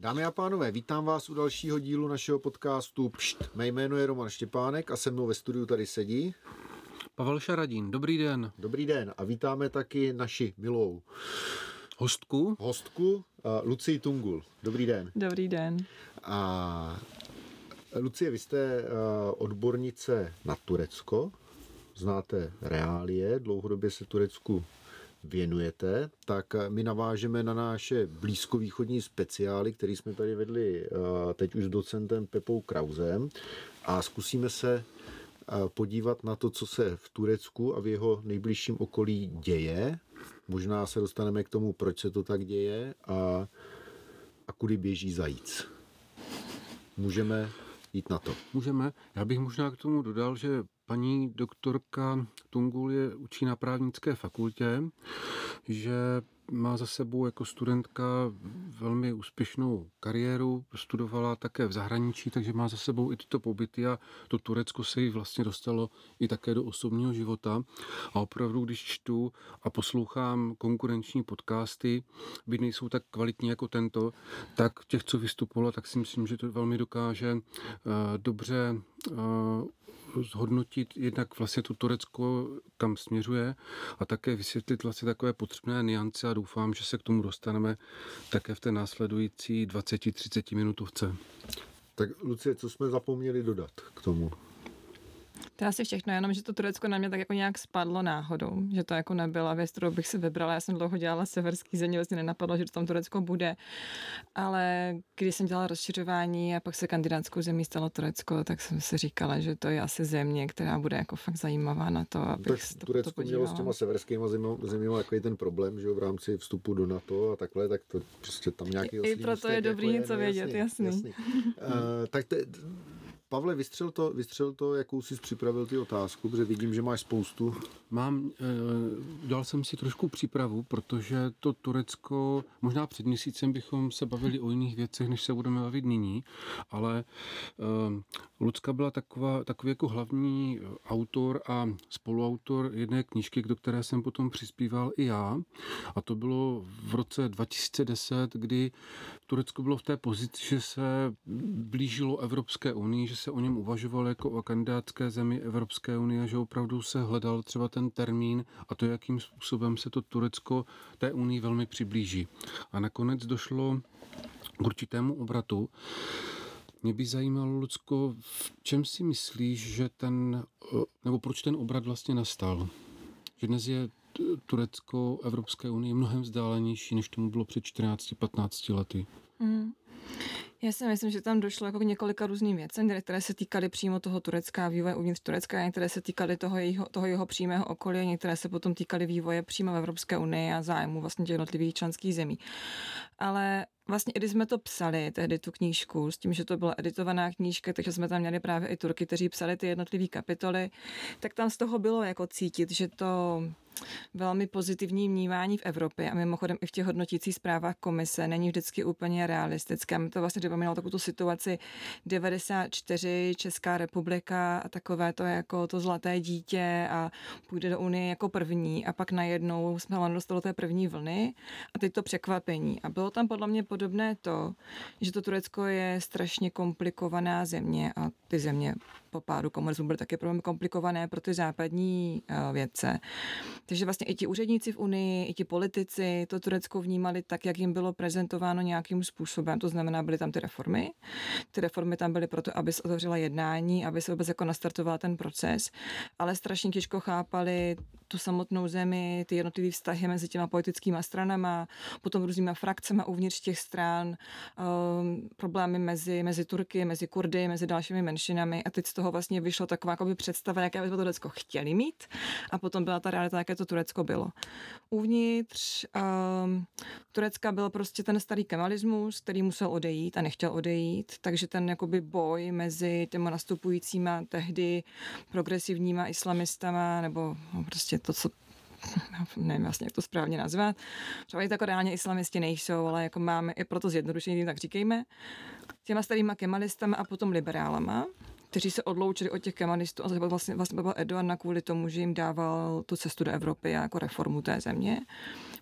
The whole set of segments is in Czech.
Dámy a pánové, vítám vás u dalšího dílu našeho podcastu Pšt. Mé jméno je Roman Štěpánek a se mnou ve studiu tady sedí Pavel Šaradín. Dobrý den. Dobrý den a vítáme taky naši milou hostku Lucii Tungul. Dobrý den. Dobrý den. A Lucie, vy jste odbornice na Turecko, znáte reálie, dlouhodobě se Turecku věnujete, tak my navážeme na naše blízkovýchodní speciály, který jsme tady vedli teď už s docentem Pepou Krausem a zkusíme se podívat na to, co se v Turecku a v jeho nejbližším okolí děje. Možná se dostaneme k tomu, proč se to tak děje a kudy běží zajíc. Můžeme jít na to. Můžeme. Já bych možná k tomu dodal, že paní doktorka Tungul učí na právnické fakultě, že má za sebou jako studentka velmi úspěšnou kariéru, studovala také v zahraničí, takže má za sebou i tyto pobyty a to Turecko se jí vlastně dostalo i také do osobního života. A opravdu, když čtu a poslouchám konkurenční podcasty, byť nejsou tak kvalitní jako tento, tak těch, co vystupovalo, tak si myslím, že to velmi dokáže dobře zhodnotit jednak vlastně to Turecko, kam směřuje a také vysvětlit vlastně takové potřebné nuance a doufám, že se k tomu dostaneme také v té následující 20-30 minutovce. Tak Lucie, co jsme zapomněli dodat k tomu? To je asi všechno, jenom, že to Turecko na mě tak jako nějak spadlo náhodou, že to jako nebyla věc, kterou bych si vybrala. Já jsem dlouho dělala severský země, vlastně nenapadlo, že to tam Turecko bude, ale když jsem dělala rozšiřování a pak se kandidátskou zemí stalo Turecko, tak jsem si říkala, že to je asi země, která bude jako fakt zajímavá na to, abych se to Turecko mělo s těma severskýma zeměma takový ten problém, že v rámci vstupu do NATO a takhle, tak to prostě tam nějaký oslý. I proto je dobrý jako něco vědět, jasný. Tak Pavle, vystřel to, jakou jsi připravil ty otázku, protože vidím, že máš spoustu. Dal jsem si trošku přípravu, protože to Turecko, možná před měsícem bychom se bavili o jiných věcech, než se budeme bavit nyní, ale Lucka byla takový jako hlavní autor a spoluautor jedné knížky, do které jsem potom přispíval i já. A to bylo v roce 2010, kdy Turecko bylo v té pozici, že se blížilo Evropské unii, že se o něm uvažovalo jako o kandidátské zemi Evropské unie, že opravdu se hledal třeba ten termín a to, jakým způsobem se to Turecko té unii velmi přiblíží. A nakonec došlo k určitému obratu. Mě by zajímalo, Lucko, v čem si myslíš, že nebo proč ten obrat vlastně nastal? Že dnes je Turecko Evropské unie mnohem vzdálenější, než tomu bylo před 14-15 lety. Já si myslím, že tam došlo jako k několika různým věcem, které se týkaly přímo toho Turecka, vývoje uvnitř Turecka, některé se týkaly toho jeho přímého okolí, některé se potom týkaly vývoje přímo v Evropské unii a zájmu vlastně těch jednotlivých členských zemí. Ale vlastně, když jsme to psali, tehdy tu knížku, s tím, že to byla editovaná knížka, takže jsme tam měli právě i Turky, kteří psali ty jednotlivé kapitoly, tak tam z toho bylo jako cítit, že to velmi pozitivní vnímání v Evropě a mimochodem i v těch hodnotících zprávách komise není vždycky úplně realistické. Mi to vlastně připomínalo takovou tu situaci 94, Česká republika a takové to jako to zlaté dítě a půjde do Unie jako první a pak najednou jsme hlavně dostali do té první vlny a teď to překvapení. A bylo tam podle mě podobné to, že to Turecko je strašně komplikovaná země a ty země po pádu komunismu byly taky velmi komplikované pro ty západní vědce. Takže vlastně i ti úředníci v Unii, i ti politici to Turecko vnímali tak, jak jim bylo prezentováno nějakým způsobem. To znamená, byly tam ty reformy. Ty reformy tam byly proto, aby se otevřela jednání, aby se vůbec jako nastartoval ten proces, ale strašně těžko chápali tu samotnou zemi, ty jednotlivé vztahy mezi těma politickými stranama, potom různýma frakcema uvnitř těch stran, problémy mezi Turky, mezi Kurdy, mezi dalšími menšinami a teď z toho vlastně vyšlo taková jakoby představa, jaké by to Turecko chtěli mít a potom byla ta realita, jaké to Turecko bylo. Uvnitř Turecka byl prostě ten starý kemalismus, který musel odejít a nechtěl odejít, takže ten jakoby boj mezi těma nastupujícíma tehdy progresivníma islamistama nebo prostě to, co nevím vlastně, jak to správně nazvat. Třeba i tak reálně islamisti nejsou, ale jako máme i proto zjednodušení, tak říkejme, těma starýma kemalistama a potom liberálama, kteří se odloučili od těch kemalistů a vlastně byl Erdogan kvůli tomu, že jim dával tu cestu do Evropy a jako reformu té země.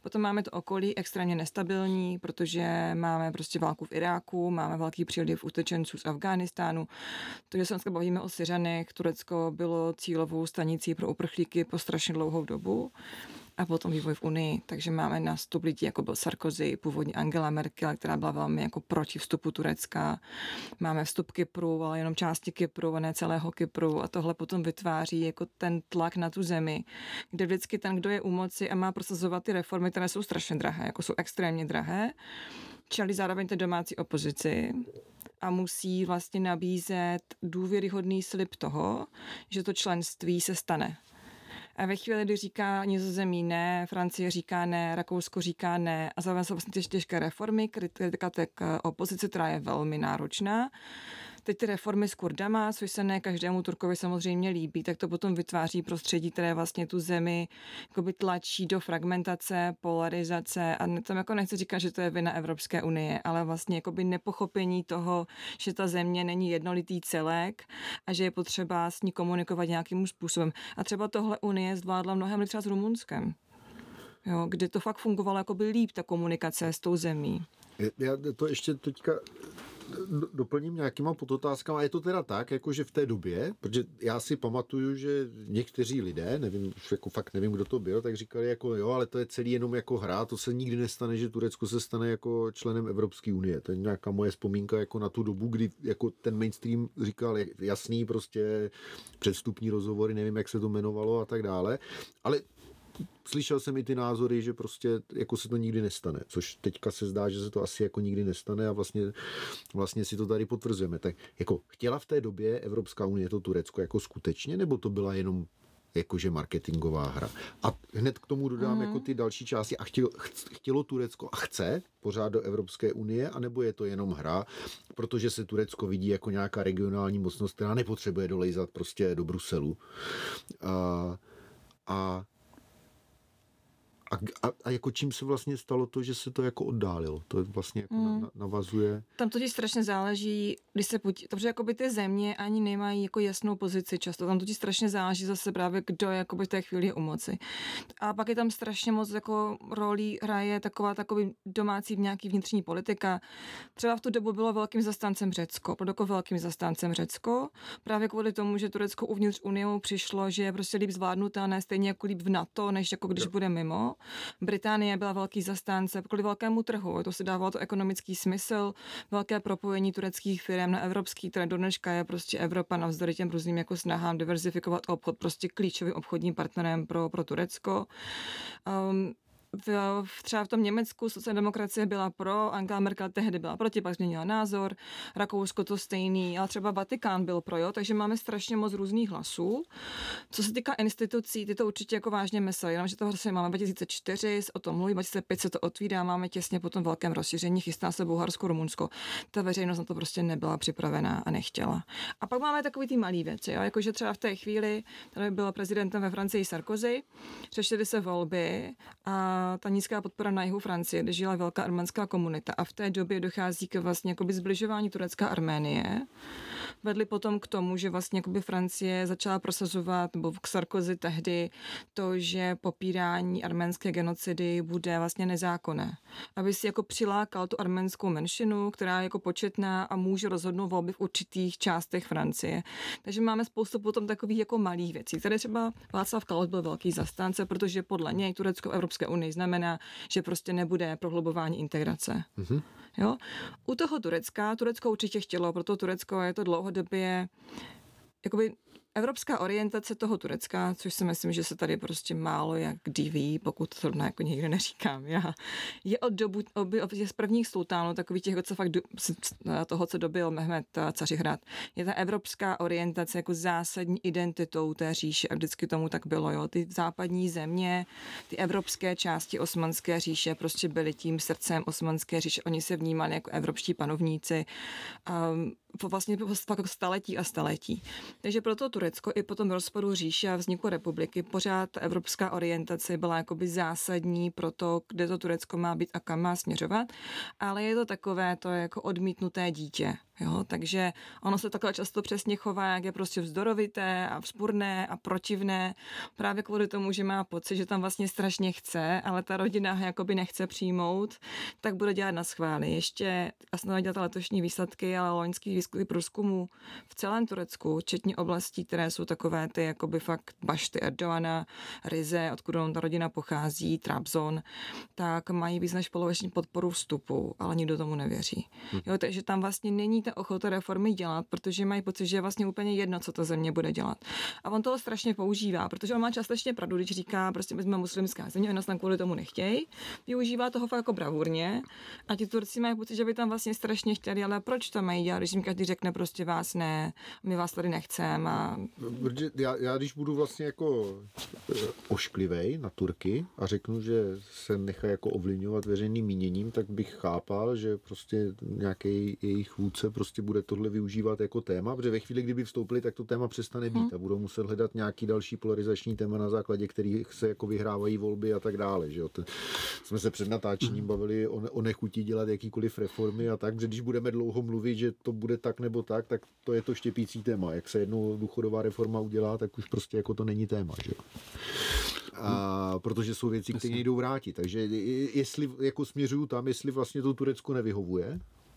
Potom máme to okolí extrémně nestabilní, protože máme prostě válku v Iráku, máme velký příliv utečenců z Afghánistánu. To, že se dneska bavíme o Syřanech, Turecko bylo cílovou stanicí pro uprchlíky po strašně dlouhou dobu. A potom vývoj v Unii, takže máme nástup lidí, jako byl Sarkozy, původně Angela Merkel, která byla velmi jako proti vstupu Turecka. Máme vstup Kypru, ale jenom části Kypru, a ne celého Kypru, a tohle potom vytváří jako ten tlak na tu zemi, kde vždycky ten, kdo je u moci a má prosazovat ty reformy, které jsou strašně drahé, jako jsou extrémně drahé, čelí zároveň té domácí opozici a musí vlastně nabízet důvěryhodný slib toho, že to členství se stane. A ve chvíli, kdy říká Nizozemí ne, Francie říká ne, Rakousko říká ne a zároveň jsou vlastně těžké reformy, kritika k opozici, která je velmi náročná. Teď ty reformy s Kurdama, což se ne každému Turkovi samozřejmě líbí, tak to potom vytváří prostředí, které vlastně tu zemi tlačí do fragmentace, polarizace a tam jako nechci říkat, že to je vina Evropské unie, ale vlastně nepochopení toho, že ta země není jednolitý celek a že je potřeba s ní komunikovat nějakým způsobem. A třeba tohle Unie zvládla mnohem líp třeba s Rumunskem, jo, kde to fakt fungovalo líp, ta komunikace s tou zemí. Já to ještě teďka doplním nějakýma podotázkama. Je to teda tak, jakože v té době, protože já si pamatuju, že někteří lidé, nevím, jako fakt nevím, kdo to byl, tak říkali jako jo, ale to je celý jenom jako hra, to se nikdy nestane, že Turecko se stane jako členem Evropské unie. To je nějaká moje vzpomínka jako na tu dobu, kdy jako ten mainstream říkal jasný prostě předvstupní rozhovory, nevím, jak se to jmenovalo a tak dále, ale slyšel jsem i ty názory, že prostě jako se to nikdy nestane, což teďka se zdá, že se to asi jako nikdy nestane a vlastně si to tady potvrzujeme. Tak jako chtěla v té době Evropská unie to Turecko jako skutečně, nebo to byla jenom jakože marketingová hra? A hned k tomu dodám jako ty další části. A chtělo Turecko a chce pořád do Evropské unie, anebo je to jenom hra, protože se Turecko vidí jako nějaká regionální mocnost, která nepotřebuje dolejzat prostě do Bruselu. A jako čím se vlastně stalo to, že se to jako oddálilo? To vlastně jako navazuje. Tam totiž strašně záleží, když se protože jakoby ty země ani nemají jako jasnou pozici často. Tam totiž strašně záleží zase právě, kdo jakoby v té chvíli je u moci. A pak je tam strašně moc jako rolí hraje takový domácí nějaký vnitřní politika. Třeba v tu dobu bylo velkým zastáncem Řecko, jako velkým zastáncem Řecko, právě kvůli tomu, že Turecko uvnitř Unie přišlo, že je prostě líp zvládnutelné, stejně jako líp v NATO, než jako když bude mimo. Británie byla velký zastánce kvůli velkému trhu, to si dávalo to ekonomický smysl, velké propojení tureckých firm na evropský trh. Do dneška je prostě Evropa navzdory těm různým jako snahám diverzifikovat obchod prostě klíčovým obchodním partnerem pro Turecko. Třeba v tom Německu sociální demokracie byla pro, Angela Merkel tehdy byla proti, pak změnila názor, Rakousko to stejný, ale třeba Vatikán byl pro, jo, takže máme strašně moc různých hlasů. Co se týká institucí, ty to určitě jako vážně mysleli, jenomže to vlastně máme 2004, o tom mluví, 2005 se to otvírá, máme těsně po tom velkém rozšíření, chystá se Bulharsko, Rumunsko. Ta veřejnost na to prostě nebyla připravená a nechtěla. A pak máme takový ty malý věci, jo, jakože třeba v té chvíli, tady byl prezidentem ve Francii Sarkozy, řešily se volby a ta nízká podpora na jihu Francie, kde žila velká arménská komunita a v té době dochází k vlastně jakoby zbližování Turecka a Arménie. Vedli potom k tomu, že vlastně jakoby Francie začala prosazovat, nebo k Sarkozy tehdy, to, že popírání arménské genocidy bude vlastně nezákonné. Aby si jako přilákal tu arménskou menšinu, která je jako početná a může rozhodnout volby v určitých částech Francie. Takže máme spoustu potom takových jako malých věcí. Tady třeba Václav Klaus byl velký zastánce, protože podle něj Turecko v Evropské unii znamená, že prostě nebude prohlubování integrace. Mm-hmm. Jo? U toho Turecko určitě chtělo, proto Turecko je to dlouhodobě jakoby evropská orientace toho Turecka, což si myslím, že se tady prostě málo jak kdy ví, pokud to zrovna jako nikdy neříkám já, je od z prvních sultánů, takových těch, co fakt toho, co dobil Mehmed Cařihrad, je ta evropská orientace jako zásadní identitou té říše a vždycky tomu tak bylo, jo. Ty západní země, ty evropské části Osmanské říše prostě byly tím srdcem Osmanské říše, oni se vnímali jako evropští panovníci. vlastně fakt staletí a staletí. Takže proto Turecko i po tom rozpadu říše a vzniku republiky pořád ta evropská orientace byla jakoby zásadní pro to, kde to Turecko má být a kam má směřovat, ale je to takové to jako odmítnuté dítě. Jo, takže ono se takhle často přesně chová, jak je prostě vzdorovité a vzpurné a protivné, právě kvůli tomu, že má pocit, že tam vlastně strašně chce, ale ta rodina ho jakoby nechce přijmout, tak bude dělat na schvály. Ještě, já jsem nedělala letošní výsledky, ale loňský výzkumy průzkumu v celém Turecku, včetně oblastí, které jsou takové ty jakoby fakt bašty Erdogana, Rize, odkud ta rodina pochází, Trabzon, tak mají víc než poloviční podporu vstupu, ale nikdo tomu nevěří. Jo, takže tam vlastně není ta ochota reformy dělat, protože mají pocit, že je vlastně úplně jedno, co ta země bude dělat. A on toho strašně používá, protože on má částečně pravdu, když říká, prostě my jsme muslimská země, oni nás tam kvůli tomu nechtějí. Využívá toho fakt jako bravurně a ti Turci mají pocit, že by tam vlastně strašně chtěli, ale proč to mají dělat, když jim každý řekne prostě vás ne, my vás tady nechceme. A... Já když budu vlastně jako ošklivej na Turky a řeknu, že se nechá jako ovlivňovat veřejným míněním, tak bych chápal, že prostě nějaký jejich vůdce prostě bude tohle využívat jako téma, protože ve chvíli, kdyby vstoupili, tak to téma přestane být a budou muset hledat nějaký další polarizační téma, na základě kterých se jako vyhrávají volby a tak dále. Že jo? Jsme se před natáčením bavili o nechutí dělat jakýkoliv reformy a tak, protože když budeme dlouho mluvit, že to bude tak nebo tak to je to štěpící téma. Jak se jednou důchodová reforma udělá, tak už prostě jako to není téma. Že jo? A protože jsou věci, které nejdou vrátit. Takže jestli jako směřuju tam, jestli vlastně to Turecko nevyhovuje,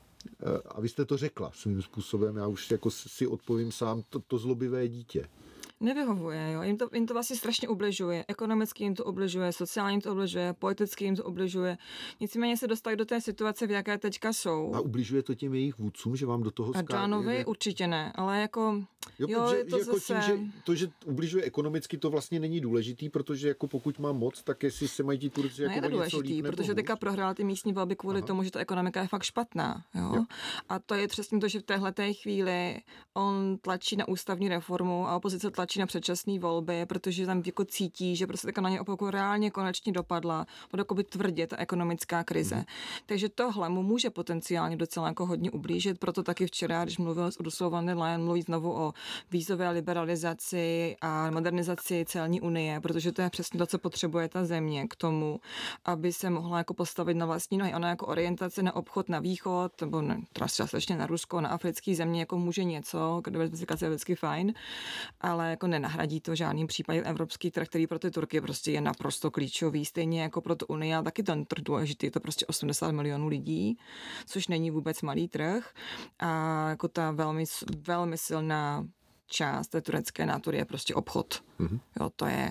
a vy jste to řekla svým způsobem, já už jako si odpovím sám, to zlobivé dítě. Nevyhovuje, jo. Jim to vlastně strašně ubližuje. Ekonomicky jim to ubližuje, sociálně jim to ubližuje, politicky jim to ubližuje. Nicméně se dostali do té situace, v jaké teďka jsou. A ubližuje to těm jejich vůdcům, že vám do toho skáže? Erdoganovi určitě ne, ale jako je to jako zase... Tím, že ubližuje ekonomicky, to vlastně není důležitý, protože jako pokud má moc, tak jestli se mají ti Turci jako je to důležitý, protože teďka prohrál ty místní volby kvůli tomu, že ta ekonomika je fakt špatná. Jo? A to je přesně to, že v téhleté chvíli on tlačí na ústavní reformu a opozice tlačí na předčasné volby, protože tam jako cítí, že prostě na ně opravdu reálně konečně dopadla, bude jako by tvrdě ta ekonomická krize. Takže tohle mu může potenciálně docela jako hodně ublížit, proto taky včera, když mluvil s Ursulou von der Leyen, mluví znovu o vízové liberalizaci a modernizaci celní unie, protože to je přesně to, co potřebuje ta země k tomu, aby se mohla jako postavit na vlastní nohy. Ona jako orientace na obchod na východ, nebo částečně na Rusko, na africký země jako může něco, diversifikace je vždycky fajn, ale jako nenahradí to žádným případě evropský trh, který pro ty Turky prostě je naprosto klíčový, stejně jako pro tu Unii, ale taky ten trh důležitý, je to prostě 80 milionů lidí, což není vůbec malý trh a jako ta velmi, velmi silná část té turecké nátury je prostě obchod. Jo, to je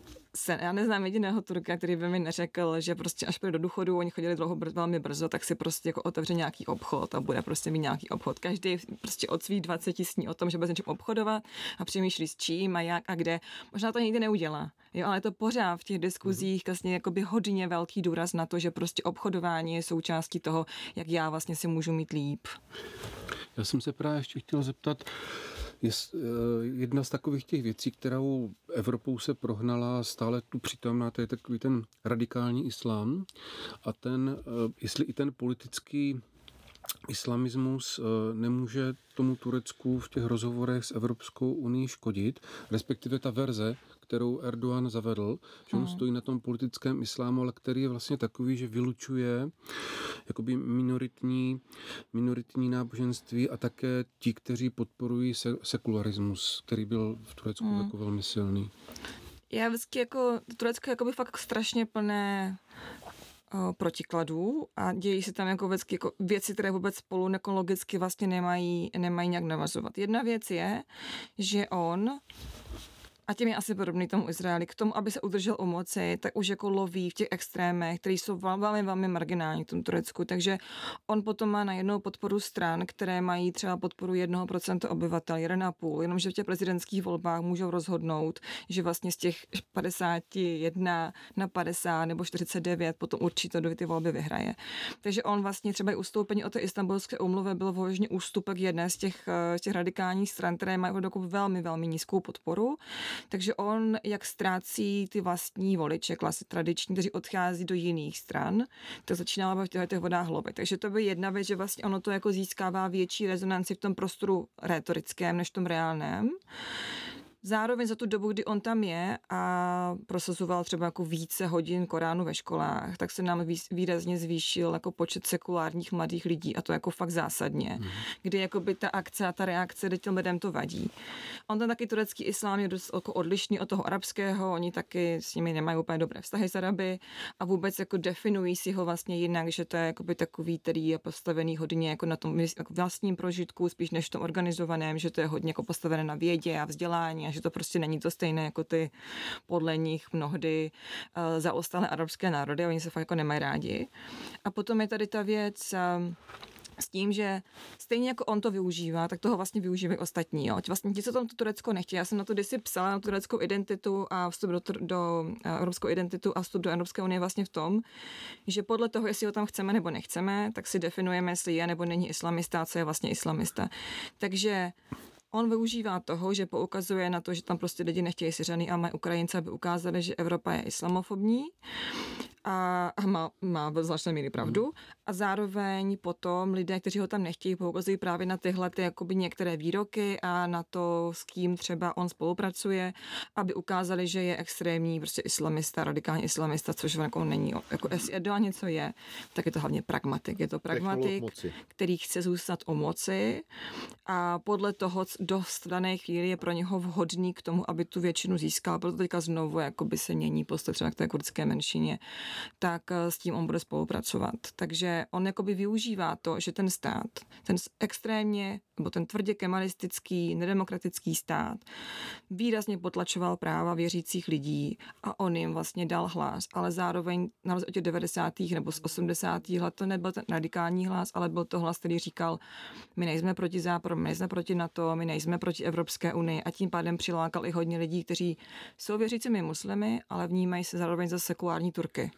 já neznám jediného Turka, který by mi neřekl, že prostě až půjde do důchodu, oni chodili velmi brzo, tak si prostě jako otevře nějaký obchod a bude prostě mít nějaký obchod. Každý prostě od svých 20 sní o tom, že bude s něčím obchodovat a přemýšlí s čím a jak a kde. Možná to nikdy neudělá, jo, ale to pořád v těch diskuzích vlastně jakoby hodně velký důraz na to, že prostě obchodování je součástí toho, jak já vlastně si můžu mít líp. Já jsem se právě ještě chtěl zeptat, jedna z takových těch věcí, kterou Evropou se prohnala stále tu přítomná, to je takový ten radikální islám a jestli i ten politický islamismus nemůže tomu Turecku v těch rozhovorech s Evropskou unii škodit, respektive ta verze, kterou Erdogan zavedl, že on stojí na tom politickém islámu, ale který je vlastně takový, že vylučuje jakoby minoritní náboženství a také ti, kteří podporují sekularismus, který byl v Turecku jako velmi silný. Já vždycky jako Turecko je jakoby fakt strašně plné protikladů a dějí se tam jako vždycky jako věci, které vůbec spolu nekologicky vlastně nemají nějak navazovat. Jedna věc je, že on a tím je asi podobný tomu Izraeli, k tomu, aby se udržel u moci, tak už jako loví v těch extrémech, které jsou velmi, velmi marginální v tom Turecku. Takže on potom má najednou podporu stran, které mají třeba podporu 1% obyvatel, 1,5, jenomže v těch prezidentských volbách můžou rozhodnout, že vlastně z těch 51 na 50 nebo 49 potom určitě do ty volby vyhraje. Takže on vlastně třeba i ustoupení od té Istanbulské úmluvy byl vážně ústupek jedné z těch radikálních stran, které mají velmi, velmi nízkou podporu. Takže on jak ztrácí ty vlastní voliče, klasy tradiční, kteří odchází do jiných stran, to začínalo v těch vodách hloubit. Takže to by jedna věc, že vlastně ono to jako získává větší rezonanci v tom prostoru rétorickém než v tom reálném. Zároveň za tu dobu, kdy on tam je a prosazoval třeba jako více hodin Koránu ve školách, tak se nám výrazně zvýšil jako počet sekulárních mladých lidí a to jako fakt zásadně, kdy jako by ta akce a ta reakce, kdy těm lidem to vadí. On ten taky turecký islám je dost jako odlišný od toho arabského, oni taky s nimi nemají úplně dobré vztahy s Araby a vůbec jako definují si ho vlastně jinak, že to je jako by takový, který je postavený hodně jako na tom jako vlastním prožitku, spíš než v tom organizovaném, že to je hodně jako postavené na vědě a vzdělání, že to prostě není to stejné jako ty podle nich mnohdy zaostalé arabské národy, oni se fakt jako nemají rádi. A potom je tady ta věc s tím, že stejně jako on to využívá, tak toho vlastně využívají ostatní. Jo. Vlastně ti, co tam to Turecko nechtějí. Já jsem na to kdysi psala, na tureckou identitu a vstup do evropskou identitu a vstup do Evropské unie vlastně v tom, že podle toho, jestli ho tam chceme nebo nechceme, tak si definujeme, jestli je nebo není islamista, co je vlastně islamista. Takže on využívá toho, že poukazuje na to, že tam prostě lidi nechtějí Syřany a mají Ukrajince, aby ukázali, že Evropa je islamofobní a má ve značné míry pravdu. A zároveň potom lidé, kteří ho tam nechtějí, poukazují právě na tyhle ty jakoby některé výroky a na to, s kým třeba on spolupracuje, aby ukázali, že je extrémní prostě islamista, radikální islamista, což jako není. Jako jestli Erdogan něco je, tak je to hlavně pragmatik. Je to pragmatik, který chce zůstat o moci a podle toho dost v dané chvíli je pro něho vhodný k tomu, aby tu většinu získal. Proto teďka znovu jakoby se mění postoj třeba k té kurdské menšině, tak s tím on bude spolupracovat. Takže on jakoby využívá to, že ten stát, ten extrémně, nebo ten tvrdě kemalistický, nedemokratický stát výrazně potlačoval práva věřících lidí a on jim vlastně dal hlas, ale zároveň na rozdíl od těch 90. nebo z 80. let to nebyl ten radikální hlas, ale byl to hlas, který říkal, my nejsme proti Západu, my nejsme proti NATO, my nejsme proti Evropské unii a tím pádem přilákal i hodně lidí, kteří jsou věřícími muslimy, ale vnímají se zároveň za sekulární Turky.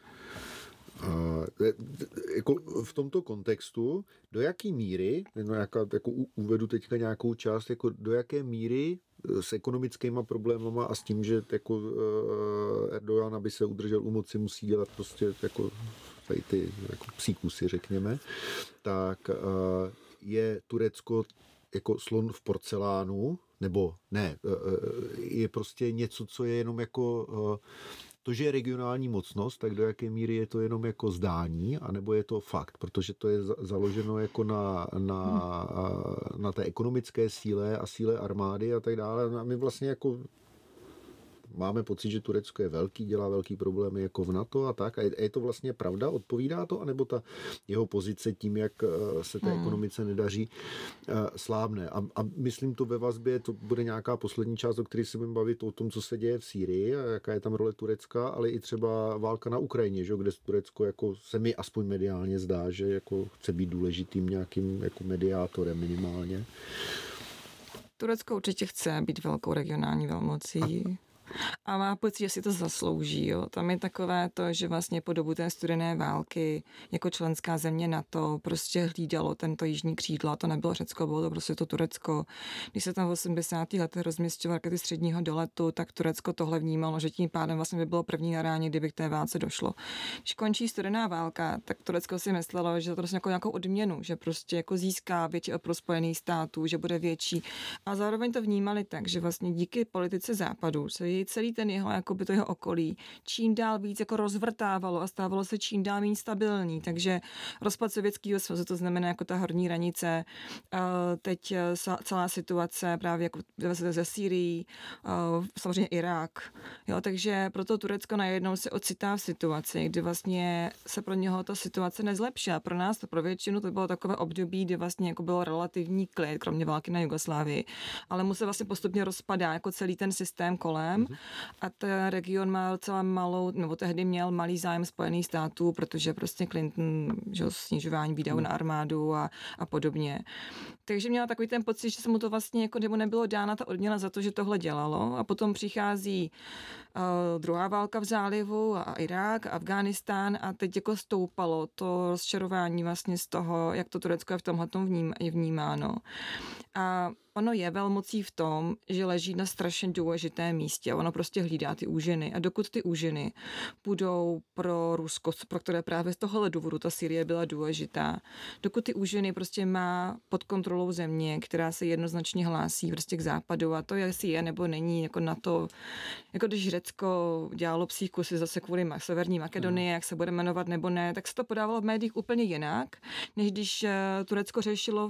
Jako v tomto kontextu, do jaké míry, jako uvedu teďka nějakou část, jako do jaké míry s ekonomickýma problémama a s tím, že jako Erdogan, aby se udržel u moci, musí dělat prostě jako tady ty jako psí kusy, řekněme, tak je Turecko jako slon v porcelánu, nebo ne, je prostě něco, co je jenom jako to, že je regionální mocnost, tak do jaké míry je to jenom jako zdání, anebo je to fakt, protože to je založeno jako na té ekonomické síle a síle armády a tak dále. A my vlastně jako máme pocit, že Turecko je velký, dělá velký problémy jako v NATO a tak. A je to vlastně pravda? Odpovídá to? Anebo ta jeho pozice tím, jak se té ekonomice nedaří, slábne? A myslím to ve vazbě, to bude nějaká poslední část, o které se budeme bavit o tom, co se děje v Sýrii a jaká je tam role Turecka, ale i třeba válka na Ukrajině, že? Kde Turecko jako se mi aspoň mediálně zdá, že jako chce být důležitým nějakým jako mediátorem minimálně. Turecko určitě chce být velkou regionální velmocí. A má pocit, že si to zaslouží. Jo. Tam je takové to, že vlastně po dobu té studené války jako členská země NATO prostě hlídalo tento jižní křídlo. A to nebylo Řecko, bylo to prostě to Turecko. Když se tam v 80. letech rozměstňovaly rakety středního doletu, tak Turecko tohle vnímalo, že tím pádem vlastně by bylo první na ráně, kdyby k té válce došlo. Když končí studená válka, tak Turecko si myslelo, že to prostě jako nějakou odměnu, že prostě jako získá větší odpor Spojených států, že bude větší. A zároveň to vnímali tak, že vlastně díky politice Západu se celý ten jeho, jakoby to jeho okolí, čím dál víc jako rozvrtávalo a stávalo se čím dál méně stabilní. Takže rozpad Sovětského svazu, to znamená jako ta horní hranice, teď celá situace právě jako ze Sýrii, samozřejmě Irák. Jo, takže proto Turecko najednou se ocitá v situaci, kdy vlastně se pro něho ta situace nezlepšila. Pro nás, pro většinu, to bylo takové období, kdy vlastně jako bylo relativní klid, kromě války na Jugoslávii, ale mu se vlastně postupně rozpadá jako celý ten systém kolem. A ten region má docela malou, nebo tehdy měl malý zájem Spojených států, protože prostě Clinton, že snižování výdajů na armádu a podobně. Takže měla takový ten pocit, že se mu to vlastně jako nebo nebylo dána ta odměna za to, že tohle dělalo. A potom přichází druhá válka v zálivu a Irák, Afghánistán a teď jako stoupalo to rozčarování vlastně z toho, jak to Turecko je v tomhletom je vnímáno. A ono je velmocí v tom, že leží na strašně důležitém místě. Ono prostě hlídá ty úžiny. A dokud ty úžiny budou pro Rusko, pro které právě z tohohle důvodu ta Sýrie byla důležitá, dokud ty úžiny prostě má pod kontrolou země, která se jednoznačně hlásí prostě k západu, a to jestli je nebo není, jako na to, jako když Řecko dělalo psí kusy zase kvůli Severní Makedonii, jak se bude jmenovat nebo ne, tak se to podávalo v médiích úplně jinak, než když Turecko řešilo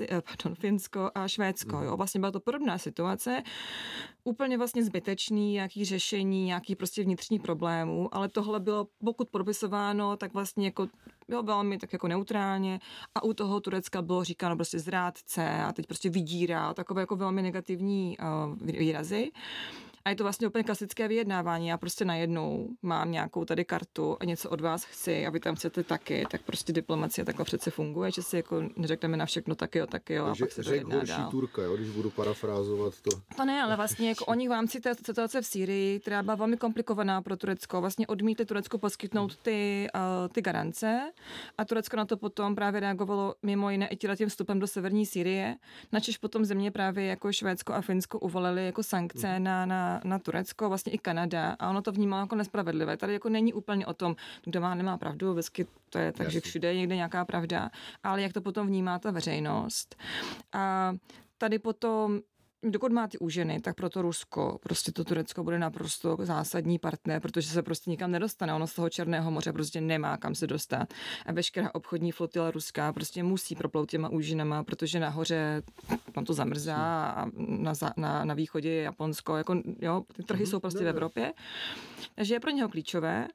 Finsko a Švédsko. Jo. Vlastně byla to podobná situace, úplně vlastně zbytečný, nějaký řešení, nějaký prostě vnitřní problémů, ale tohle bylo, pokud popisováno, tak vlastně jako bylo velmi tak jako neutrálně a u toho Turecka bylo říkáno prostě zrádce a teď prostě vydírá, takové jako velmi negativní výrazy. A je to vlastně úplně klasické vyjednávání. Já prostě najednou mám nějakou tady kartu a něco od vás chci a vy tam chcete taky, tak prostě diplomacie takhle přece funguje, že si jako neřekneme na všechno taky jo a pak se to jedná horší dál. Turka, jo, když budu parafrázovat to. To ne, ale vlastně jako oni v rámci té situace v Sýrii, která byla velmi komplikovaná pro Turecko, vlastně odmítli Turecku poskytnout ty garance a Turecko na to potom právě reagovalo mimo jiné i tím vstupem do severní Sýrie, načež potom země právě jako Švédsko a Finsko uvalili jako sankce na Turecko, vlastně i Kanada, a ono to vnímalo jako nespravedlivé. Tady jako není úplně o tom, kdo má, nemá pravdu, vždycky to je tak, že všude je někde nějaká pravda, ale jak to potom vnímá ta veřejnost. A tady potom dokud má ty úžiny, tak pro to Rusko, prostě to Turecko bude naprosto zásadní partner, protože se prostě nikam nedostane. Ono z toho Černého moře prostě nemá kam se dostat. A veškerá obchodní flotila ruská prostě musí proplout těma úžinama, protože nahoře tam to zamrzá a na východě je Japonsko. Jako, jo, ty trhy jsou prostě v Evropě. Takže je pro něho klíčové.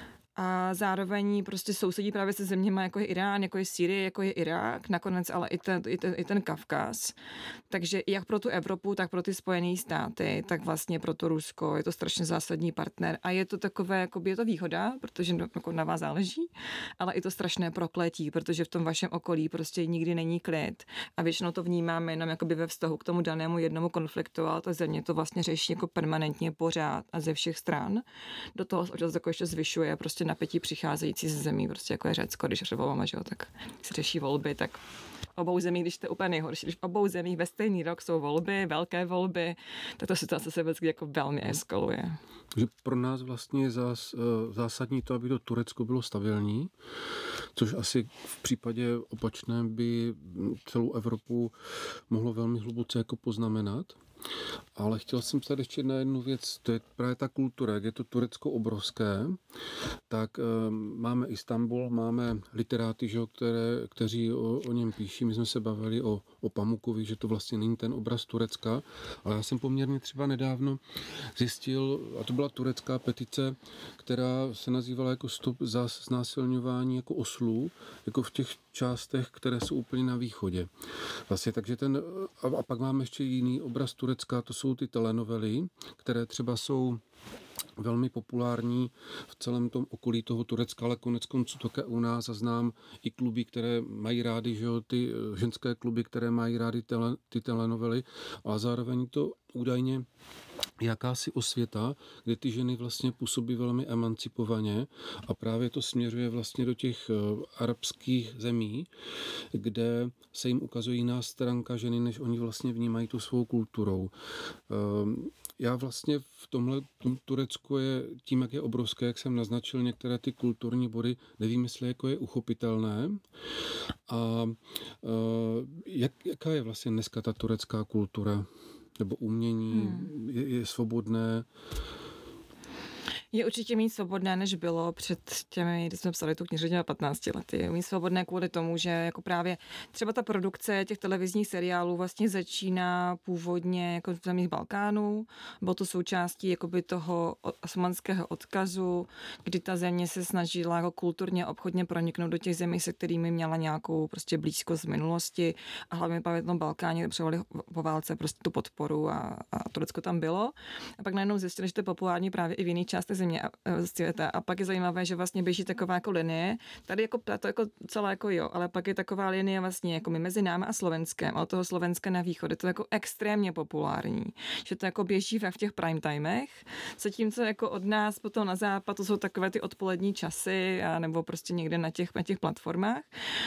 A zároveň prostě sousedí právě se zeměma, jako je Irán, jako je Sýrie, jako je Irák, nakonec ale i ten Kavkaz. Takže jak pro tu Evropu, tak pro ty Spojené státy, tak vlastně pro to Rusko je to strašně zásadní partner. A je to takové, jakoby je to výhoda, protože jako na vás záleží, ale i to strašné prokletí, protože v tom vašem okolí prostě nikdy není klid. A většinou to vnímáme jenom jakoby ve vztahu k tomu danému jednomu konfliktu, ale ta země to vlastně řeší jako permanentně pořád a ze všech stran. Do toho jako ještě zvyšuje prostě napětí přicházející ze zemí, prostě jako je Řecko, když řevovama, že jo, tak se řeší volby, tak obou zemí, když to je úplně nejhorší, když v obou zemích ve stejný rok jsou volby, velké volby, tak ta situace se vždycky jako velmi eskaluje. Takže pro nás vlastně je zásadní to, aby to Turecko bylo stabilní, což asi v případě opačném by celou Evropu mohlo velmi hluboce jako poznamenat. Ale chtěl jsem se ještě na jednu věc, to je právě ta kultura, jak je to Turecko obrovské, tak máme Istanbul, máme literáty, že, kteří o něm píší, my jsme se bavili o Pamukovi, že to vlastně není ten obraz Turecka, ale já jsem poměrně třeba nedávno zjistil, a to byla turecká petice, která se nazývala jako stop za znásilňování jako oslů, jako v těch částech, které jsou úplně na východě. Vlastně, takže a pak máme ještě jiný obraz Turecka, to jsou ty telenovely, které třeba jsou velmi populární v celém tom okolí toho Turecka, ale koneckonců také u nás a znám i kluby, které mají rády, že jo, ty ženské kluby, které mají rády ty telenovely, ale zároveň to údajně jakási osvěta, kde ty ženy vlastně působí velmi emancipovaně a právě to směřuje vlastně do těch arabských zemí, kde se jim ukazuje jiná stránka ženy, než oni vlastně vnímají tu svou kulturou. Já vlastně v tomhle Turecku je tím, jak je obrovské, jak jsem naznačil některé ty kulturní body, nevím, jestli jako je uchopitelné. A jaká je vlastně dneska ta turecká kultura? Nebo umění je svobodné? Je určitě méně svobodné, než bylo před těmi, když jsme psali tu knižku 15 lety. Je méně svobodné kvůli tomu, že jako právě třeba ta produkce těch televizních seriálů vlastně začíná původně jako v zemích Balkánu. Bylo to součástí jakoby toho osmanského odkazu, kdy ta země se snažila jako kulturně a obchodně proniknout do těch zemí, se kterými měla nějakou prostě blízkost z minulosti a hlavně právě na Balkáně převali po válce prostě tu podporu a Turecko tam bylo. A pak najednou zjistili, že to je populární právě i v jiných částech země světa. A pak je zajímavé, že vlastně běží taková jako linie. Tady jako to jako celé jako jo, ale pak je taková linie vlastně jako mezi námi a Slovenskem. A od toho Slovenska na východ je to jako extrémně populární. Že to jako běží v těch prime timech. Zatímco jako od nás potom na západ to jsou takové ty odpolední časy a nebo prostě někde na těch platformách.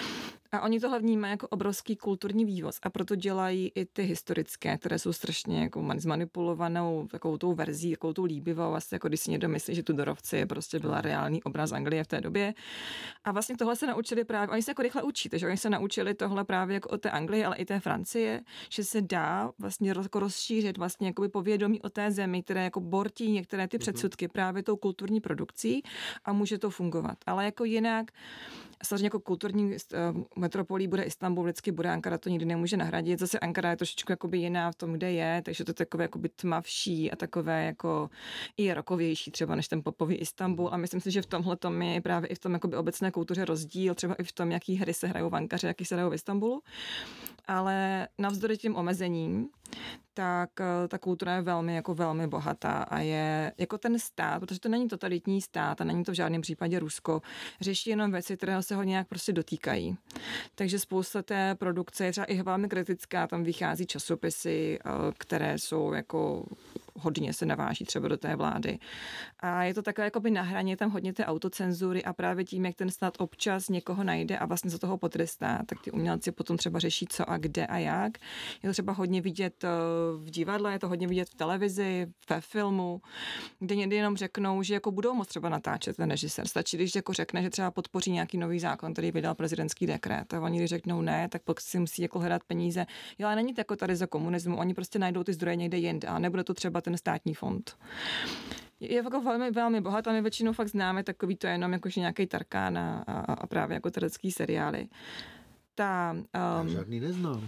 A oni tohle vnímají jako obrovský kulturní vývoz a proto dělají i ty historické, které jsou strašně jako zmanipulovanou takovou tou verzí, takovou tou líbivou, vlastně jako když si někdo myslí, že Tudorovci prostě byla reálný obraz Anglie v té době. A vlastně tohle se naučili právě, oni se jako rychle učí, takže oni se naučili tohle právě jako o té Anglii, ale i té Francie, že se dá vlastně jako rozšířit vlastně jakoby povědomí o té zemi, které jako bortí některé ty předsudky právě tou kulturní produkcí a může to fungovat. Ale jako jinak samozřejmě jako kulturní metropolí bude Istanbul, vždycky bude Ankara, to nikdy nemůže nahradit. Zase Ankara je trošičku jakoby jiná v tom, kde je, takže to je takové jakoby tmavší a takové jako i rokovější třeba než ten popový Istanbul. A myslím si, že v tomhle tom je právě i v tom jakoby obecné kultuře rozdíl, třeba i v tom, jaký hry se hrajou v Ankaře, jaký se hrajou v Istanbulu. Ale navzdory těm omezením, tak ta kultura je velmi bohatá a je jako ten stát, protože to není totalitní stát a není to v žádném případě Rusko, řeší jenom věci, které se ho nějak prostě dotýkají. Takže spousta té produkce je třeba i velmi kritická, tam vychází časopisy, které jsou jako hodně se naváží třeba do té vlády. A je to takové jakoby na hraně, tam hodně té autocenzury a právě tím, jak ten stát občas někoho najde a vlastně za toho potrestá, tak ty umělci potom třeba řeší co a kde a jak. Je to třeba hodně vidět v divadle, je to hodně vidět v televizi, ve filmu, kde někdy jenom řeknou, že jako budou moct třeba natáčet ten režisér. Stačí, když jako řekne, že třeba podpoří nějaký nový zákon, který vydal prezidentský dekret. A oni když řeknou ne, tak pak si musí jako hledat peníze. Jo, ale není to jako tady za komunismu, oni prostě najdou ty zdroje někde jinde a nebude to třeba ten státní fond. Je jako velmi bohatá, my většinou fakt známe takový to jenom jakože nějaký Tarkán a právě jako turecký seriály. Já žádný neznám.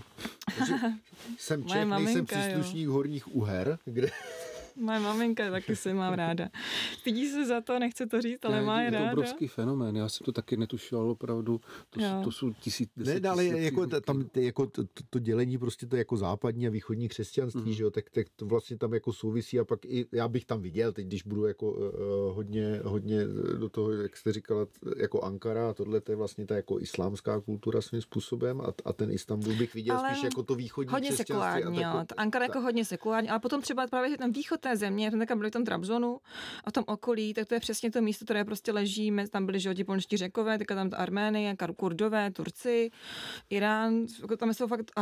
Jsem Čech, nejsem příslušník Horních Uher, kde... Moje maminka taky se mám ráda. Stydí se za to, nechce to říct, ale má je ráda. Je to obrovský fenomén, já jsem to taky netušil, opravdu, to jsou tisíce. Ne, ale jako tam jako to dělení prostě to jako západní a východní křesťanství, že jo, tak to vlastně tam jako souvisí a pak i já bych tam viděl, teď když budu jako hodně do toho, jak jste říkala, jako Ankara a tohle to je vlastně ta jako islámská kultura svým způsobem a ten Istanbul bych viděl ale spíš jako to východní hodně sekulární, jo. Ankara jako hodně sekulární, ale potom třeba právě ten východ té země, tam byli v tom Trabzonu a v tom okolí, tak to je přesně to místo, které prostě leží, tam byli životi polští Řekové, teďka tam Arménie, Kurdové, Turci, Irán, tam jsou fakt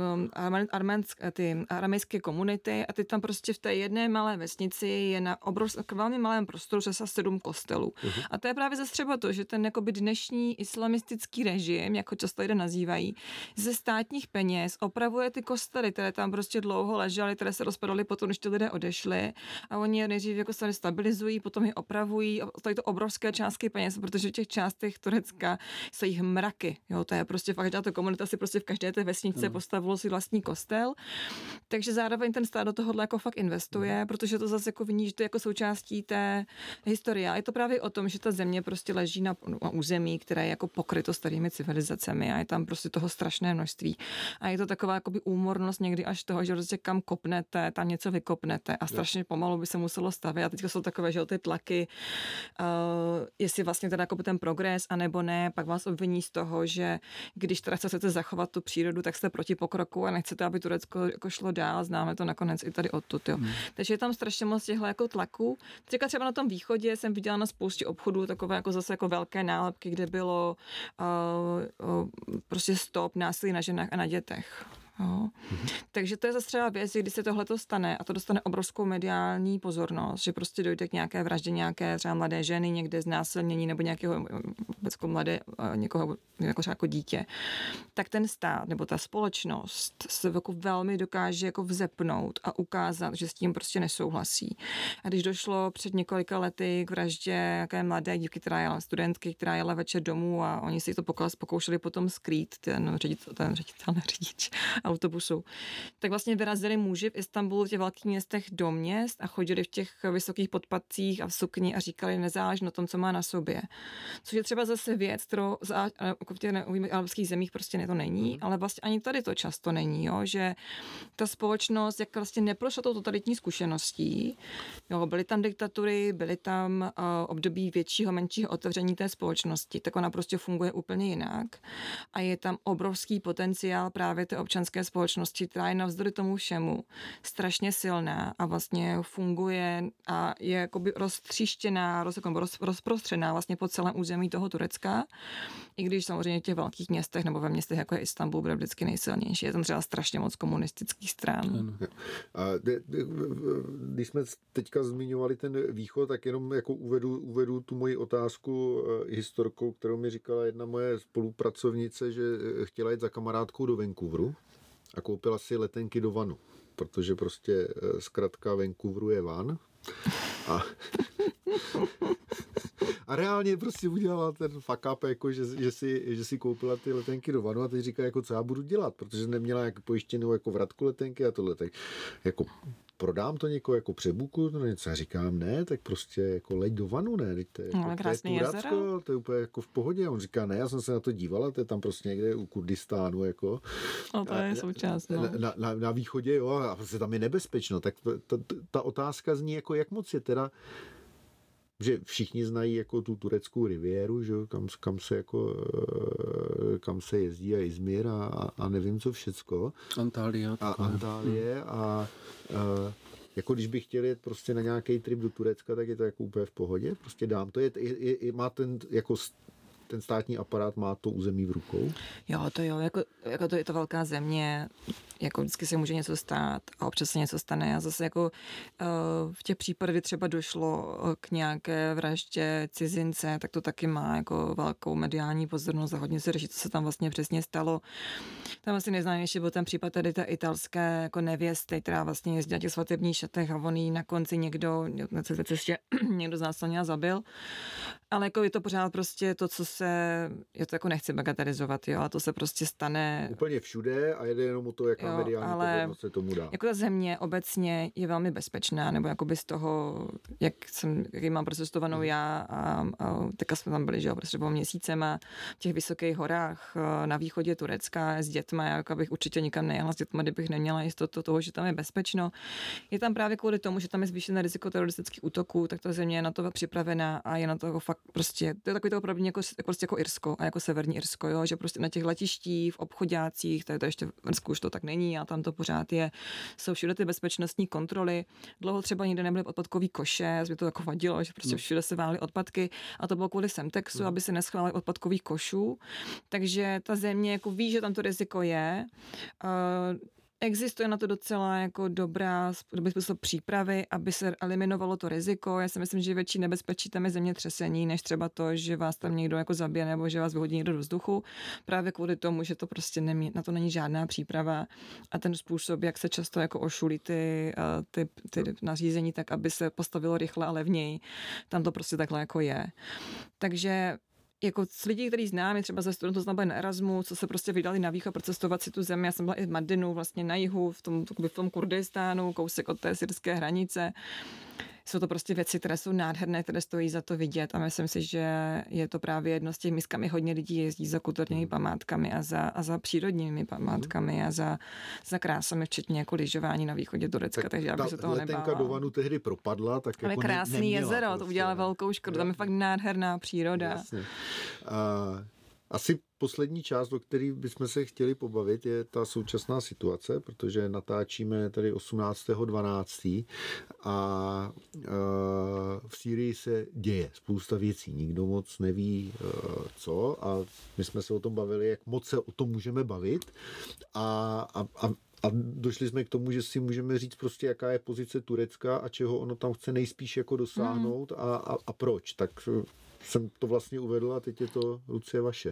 ty aramejské komunity a ty tam prostě v té jedné malé vesnici je na velmi malém prostoru zase 7 kostelů. A to je právě zase třeba to, že ten jakoby dnešní islamistický režim, jako často lidé nazývají, ze státních peněz opravuje ty kostely, které tam prostě dlouho ležely, které se rozpadaly potom, když ty lidé odešli a oni je nejdřív jako se stabilizují, potom je opravují a stojí to obrovské částky peněz, protože v těch částech Turecka jsou jich mraky. Jo, to je prostě fakt, že ta komunita si prostě v každé té vesnice postavilo si vlastní kostel. Takže zároveň ten stát do tohohle jako fakt investuje, protože to zase jako vidí, že to je jako součástí té historie. A je to právě o tom, že ta země prostě leží na území, které je jako pokryto starými civilizacemi a je tam prostě toho strašné množství. A je to taková jakoby úmornost někdy až toho, že prostě kam kopnete, tam něco vykopnete a strašně pomalu by se muselo stavět. A teďka jsou takové, že ty tlaky, jestli vlastně teda jako ten progres, anebo ne, pak vás obviní z toho, že když teda chcete zachovat tu přírodu, tak jste proti pokroku a nechcete, aby Turecko jako šlo dál. Známe to nakonec i tady odtud. Jo. Takže je tam strašně moc těchto jako tlaků. Teďka třeba na tom východě jsem viděla na spoustě obchodů takové jako zase jako velké nálepky, kde bylo prostě stop násilí na ženách a na dětech. Jo. Takže to je zase třeba věc, když se tohleto stane a to dostane obrovskou mediální pozornost, že prostě dojde k nějaké vraždě nějaké třeba mladé ženy, někde znásilnění nebo nějakého někoho jako třeba jako dítě, tak ten stát nebo ta společnost se jako velmi dokáže jako vzepnout a ukázat, že s tím prostě nesouhlasí. A když došlo před několika lety k vraždě nějaké mladé dívky, studentky, která jela večer domů a oni si to pokoušeli potom skrýt, ten řidič autobusu, tak vlastně vyrazili muži v Istanbulu, v těch velkých městech do měst a chodili v těch vysokých podpatcích a v sukni a říkali, nezáleží na tom, co má na sobě. Což je třeba zase věc, kterou v těch arabských zemích prostě to není, ale vlastně ani tady to často není, jo? Že ta společnost, jak vlastně neprošla tou totalitní zkušeností, jo? Byly tam diktatury, byly tam období většího, menšího otevření té společnosti, tak ona prostě funguje úplně jinak a je tam obrovský potenciál právě té občanské turecké společnosti, která je navzdory tomu všemu strašně silná a vlastně funguje a je jakoby roztříštěná, rozprostřená vlastně po celém území toho Turecka, i když samozřejmě v těch velkých městech nebo ve městech, jako je Istanbul, bude vždycky nejsilnější. Je tam třeba strašně moc komunistických stran. A když jsme teďka zmiňovali ten východ, tak jenom jako uvedu tu moji otázku historkou, kterou mi říkala jedna moje spolupracovnice, že chtěla jít za kamarádkou do Vancouveru a koupila si letenky do vanu, protože prostě zkrátka Vancouveru je van. A reálně prostě udělala ten fuck up, jako že si koupila ty letenky do vanu a teď říká, jako co já budu dělat, protože neměla jako pojištěnou jako vratku letenky a tohle, tak jako prodám to někoho, jako přebuku, to něco, já říkám, ne, tak prostě jako leď do vanu, ne, teď to je, jako, to je Turecko, to je úplně jako v pohodě, a on říká, ne, já jsem se na to dívala, to je tam prostě někde u Kurdistánu, jako. No to je součást, no. Na východě, jo, a prostě tam je nebezpečno, tak ta otázka zní, jako jak moc je teda, že všichni znají jako tu tureckou riviéru, že kam se jezdí a Izmir a nevím co všecko. Antálie a jako když bych chtěl jet prostě na nějaký trip do Turecka, tak je to jako úplně v pohodě. Prostě dám to. Má ten jako ten státní aparát má to území v rukou? Jo, jako to je to velká země, jako vždycky se může něco stát a občas se něco stane a zase jako v těch případech, kdy třeba došlo k nějaké vraždě cizince, tak to taky má jako velkou mediální pozornost a hodně se řeší, co se tam vlastně přesně stalo. Tam asi nejznámější byl ten případ tady té italské jako nevěsty, která vlastně jezdila těch svatebních šatech a on jí na konci někdo na cestě někdo znásilnil a zabil. Ale jako je to pořád prostě to, co se, já to jako nechci bagatelizovat, jo, a to se prostě stane úplně všude a jede jenom o to, jaká mediální pozornost se tomu dá. Jako ta země obecně je velmi bezpečná, nebo jakoby z toho, jaký mám procestovanou já a teďka jsme tam byli, že jo, prostě po měsícema v těch vysokých horách na východě Turecka s dětma, jako bych určitě nikam nejela s dětma, kdybych neměla jistotu toho, že tam je bezpečno. Je tam právě kvůli tomu, že tam je zvýšené riziko teroristických útoků, tak ta země je na to připravená a je na to fakt prostě, to je takový to podobně jako Irsko a jako severní Irsko, jo, že prostě na těch letištích, v obchodácích, to ještě v Irsku už to tak není a tam to pořád je, jsou všude ty bezpečnostní kontroly. Dlouho třeba nikde nebyly odpadkový koše, by to jako vadilo, že prostě všude se vály odpadky a to bylo kvůli Semtexu, aby se neschválili odpadkových košů. Takže ta země jako ví, že tam to riziko je. Existuje na to docela jako dobrý způsob přípravy, aby se eliminovalo to riziko. Já si myslím, že větší nebezpečí tam je zemětřesení, než třeba to, že vás tam někdo jako zabije nebo že vás vyhodí někdo do vzduchu. Právě kvůli tomu, že to prostě na to není žádná příprava a ten způsob, jak se často jako ošulí ty nařízení, tak aby se postavilo rychle a levněji. Tam to prostě takhle jako je. Takže jako s lidí, který znám, je třeba ze studentů znám na Erasmu, co se prostě vydali na východ procestovat si tu zemi. Já jsem byla i v Madinu, vlastně na jihu, v tom Kurdistánu, kousek od té syrské hranice. Jsou to prostě věci, které jsou nádherné, které stojí za to vidět a myslím si, že je to právě jedno z těch míst, kam hodně lidí jezdí za kulturními památkami a za přírodními památkami a za krásami, včetně jako lyžování na východě Turecka, takže já bych se toho nebála. Letenka do vanu tehdy propadla, tak ale jako krásný jezero, prostě, to udělala velkou škodu, tam je fakt nádherná příroda. Jasně. Asi poslední část, o který bychom se chtěli pobavit, je ta současná situace, protože natáčíme tady 18.12. a v Sýrii se děje spousta věcí. Nikdo moc neví, co a my jsme se o tom bavili, jak moc se o tom můžeme bavit a došli jsme k tomu, že si můžeme říct prostě, jaká je pozice Turecka a čeho ono tam chce nejspíš jako dosáhnout a proč. Tak jsem to vlastně uvedl a teď je to, Lucie, vaše.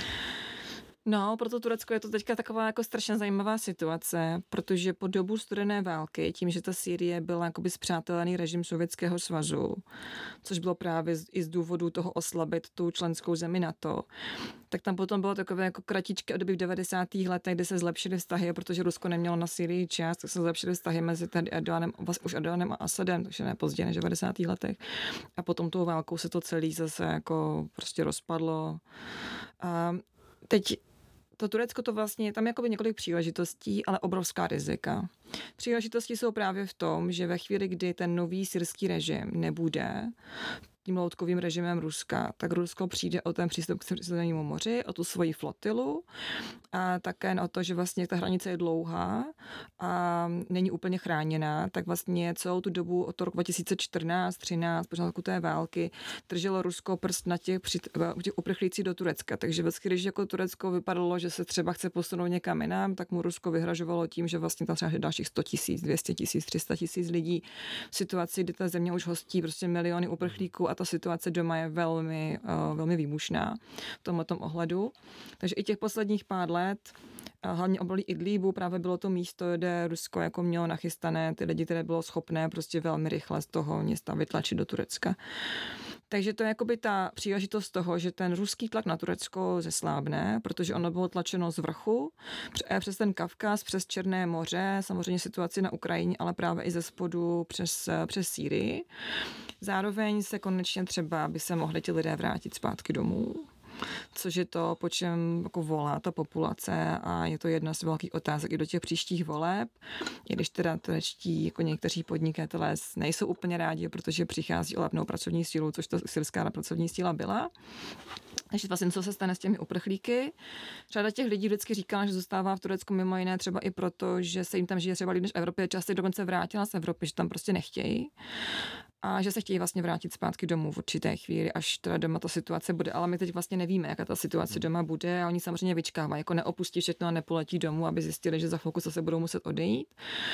No, proto Turecko je to teďka taková jako strašně zajímavá situace, protože po dobu studené války, tím, že ta Sýrie byla jakoby spřátelený režim Sovětského svazu, což bylo právě i z důvodu toho oslabit tu členskou zemi NATO, tak tam potom bylo takové jako kratičké období v 90. letech, kde se zlepšily vztahy, protože Rusko nemělo na Sýrii čas, tak se zlepšily vztahy mezi tady Erdoganem a Asadem, takže ne později než v 90. letech. A potom tou válkou se to celé zase jako prostě rozpadlo. A teď to Turecko to vlastně, tam je jakoby několik příležitostí, ale obrovská rizika. Příležitosti jsou právě v tom, že ve chvíli, kdy ten nový syrský režim nebude tím loutkovým režimem Ruska, tak Rusko přijde o ten přístup k Středozemnímu moři, o tu svoji flotilu a také o to, že vlastně ta hranice je dlouhá a není úplně chráněná, tak vlastně celou tu dobu od roku 2014-13, počátku té války, drželo Rusko prst na těch uprchlících do Turecka. Takže vždycky, když jako Turecko vypadalo, že se třeba chce posunout někam jinam, tak mu Rusko vyhražovalo tím, že vlastně tam třeba dalších 100 000, 200 000, 300 000 lidí v situaci, kdy ta země už hostí prostě miliony uprchlíků a ta situace doma je velmi, velmi výbušná v tomto ohledu. Takže i těch posledních pár let, hlavně oblí Idlíbu, právě bylo to místo, kde Rusko jako mělo nachystané ty lidi, které bylo schopné prostě velmi rychle z toho města vytlačit do Turecka. Takže to je jakoby ta příležitost toho, že ten ruský tlak na Turecko zeslábne, protože ono bylo tlačeno z vrchu, přes ten Kavkaz, přes Černé moře, samozřejmě situaci na Ukrajině, ale právě i ze spodu přes Sýrii. Zároveň se konečně třeba by se mohli ti lidé vrátit zpátky domů, což je to, po čem jako volá ta populace a je to jedna z velkých otázek i do těch příštích voleb, i když teda turečtí jako někteří podnikatelé nejsou úplně rádi, protože přichází o levnou pracovní sílu, což ta syrská pracovní síla byla. Takže vlastně co se stane s těmi uprchlíky? Řada těch lidí vždycky říkala, že zůstává v Turecku mimo jiné třeba i proto, že se jim tam žije třeba líp než v Evropě, často dokonce vrátila z Evropy, že tam prostě nechtějí. A že se chtějí vlastně vrátit zpátky domů v určité chvíli, až teda doma ta situace bude. Ale my teď vlastně nevíme, jaká ta situace doma bude a oni samozřejmě vyčkávají, jako neopustí všechno a nepoletí domů, aby zjistili, že za chvilku se budou muset odejít.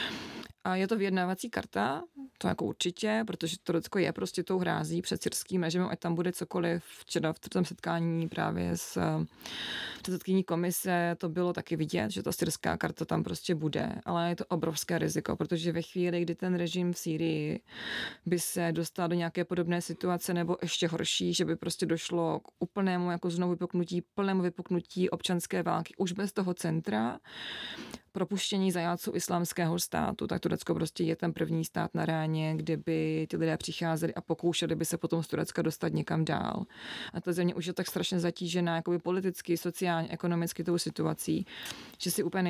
A je to vyjednávací karta, to jako určitě, protože Turecko je prostě tou hrází před syrským režimem, ať tam bude cokoliv. Včera v tom setkání právě s předsedkyní komise to bylo taky vidět, že ta syrská karta tam prostě bude, ale je to obrovské riziko, protože ve chvíli, kdy ten režim v Sýrii by se dostal do nějaké podobné situace nebo ještě horší, že by prostě došlo k úplnému jako znovu plnému vypuknutí občanské války už bez toho centra, propuštění zajatců Islámského státu, tak Turecko prostě je ten první stát na ráně, kde by ty lidé přicházeli a pokoušeli by se potom z Turecka dostat někam dál. A ta země už je tak strašně zatížená jakoby politicky, sociálně, ekonomicky tou situací, že si úplně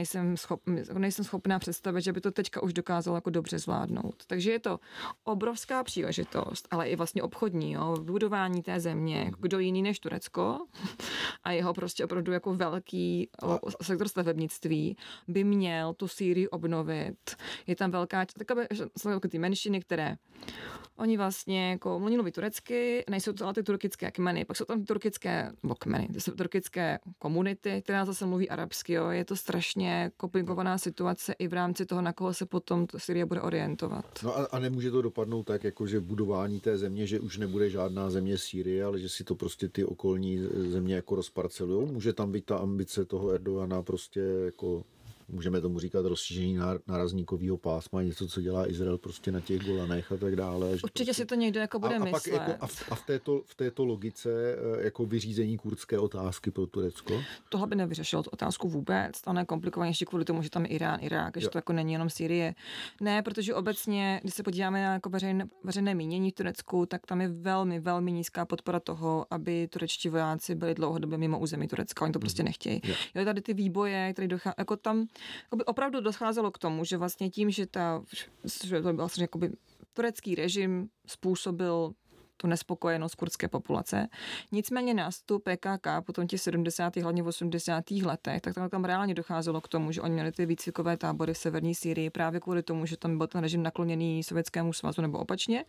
nejsem schopná představit, že by to teďka už dokázalo jako dobře zvládnout. Takže je to obrovská příležitost, ale i vlastně obchodní, budování té země, kdo jiný než Turecko a jeho prostě opravdu jako velký sektor stavebnictví by měl tu Sýrii obnovit. Je tam velká, takové ty menšiny, které oni vlastně jako mluví turecky, nejsou to ale ty turkické kmeny, pak jsou tam turkické kmeny, to jsou turkické komunity, která zase mluví arabsky, jo. Je to strašně komplikovaná situace i v rámci toho, na koho se potom Sýrie bude orientovat. No a nemůže to dopadnout tak, jako že budování té země, že už nebude žádná země Sýrie, ale že si to prostě ty okolní země jako rozparcelujou. Může tam být ta ambice toho Erdogana prostě jako můžeme tomu říkat rozšíření nárazníkového pásma, něco, co dělá Izrael prostě na těch Golanech a tak dále. Určitě prostě si to někdo jako bude myslet. A v této logice jako vyřízení kurdské otázky pro Turecko? Tohle by nevyřešilo tu otázku vůbec. To je komplikovanější kvůli tomu, že tam je Irán, Irák, že to jako není jenom Sýrie. Ne, protože obecně, když se podíváme na jako veřejné mínění v Turecku, tak tam je velmi, velmi nízká podpora toho, aby turečtí vojáci byli dlouhodobě mimo území Turecka. Oni to prostě nechtějí. Jo, tady ty výboje, které jako tam jakoby opravdu docházelo k tomu, že vlastně tím, že to byl jakoby turecký režim způsobil tu nespokojenost kurdské populace. Nicméně nástup PKK potom těch 70. hlavně v 80. letech, tak tam reálně docházelo k tomu, že oni měli ty výcvikové tábory v severní Sýrii právě kvůli tomu, že tam byl ten režim nakloněný Sovětskému svazu nebo opačně.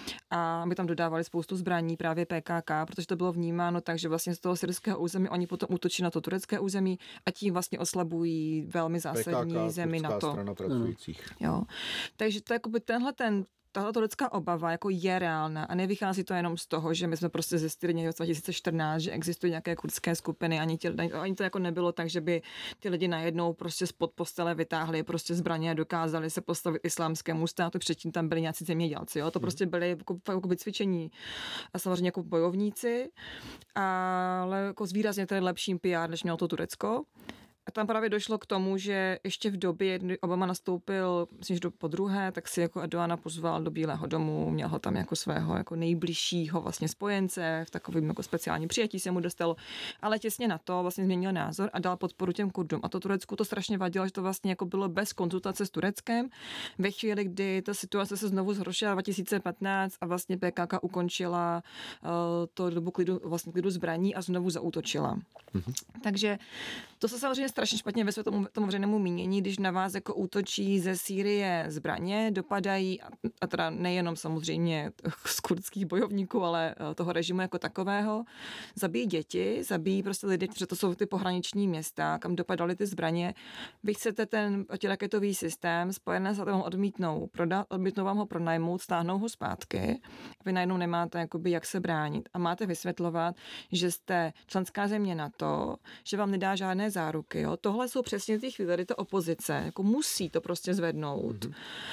A my tam dodávali spoustu zbraní právě PKK, protože to bylo vnímáno tak, že vlastně z toho syrského území oni potom útočí na to turecké území a tím vlastně oslabují velmi zásadní PKK, zemi na to. Strana pracujících. Jo. Takže to je jakoby tato lidská obava jako je reálná a nevychází to jenom z toho, že my jsme prostě zjistili někde v 2014, že existují nějaké kurdské skupiny, ani to jako nebylo tak, že by ty lidi najednou prostě spod postele vytáhli prostě zbraně a dokázali se postavit islámskému státu, předtím tam byli nějací zemědělci, jo? To prostě byli jako vycvičení a samozřejmě jako bojovníci, ale jako s výrazně tedy lepším PR, než mělo to Turecko. A tam právě došlo k tomu, že ještě v době, kdy Obama nastoupil, myslím, že po druhé, tak si jako Erdoğana pozval do Bílého domu, měl ho tam jako svého jako nejbližšího vlastně spojence, v takovém jako speciálním přijetí se mu dostalo, ale těsně na to vlastně změnil názor a dal podporu těm Kurdům. A to Turecku to strašně vadilo, že to vlastně jako bylo bez konzultace s Tureckem. Ve chvíli, kdy ta situace se znovu zhoršila 2015 a vlastně PKK ukončila to dobu klidu zbraní a znovu zaútočila. Takže to se samozřejmě strašně špatně ve tomu veřejnému mínění, když na vás jako útočí ze Sýrie zbraně, dopadají, a teda nejenom samozřejmě z kurdských bojovníků, ale toho režimu jako takového, zabíjí děti, zabíjí prostě lidi, protože to jsou ty pohraniční města, kam dopadaly ty zbraně. Vy chcete ten protiraketový systém, Spojené státy vám odmítnou vám ho pronajmout, stáhnou ho zpátky. Vy najednou nemáte jakoby jak se bránit a máte vysvětlovat, že jste členská země NATO, že vám nedá žádné záruky. Jo? Tohle jsou přesně ty chvíle, kdy ta opozice jako musí to prostě zvednout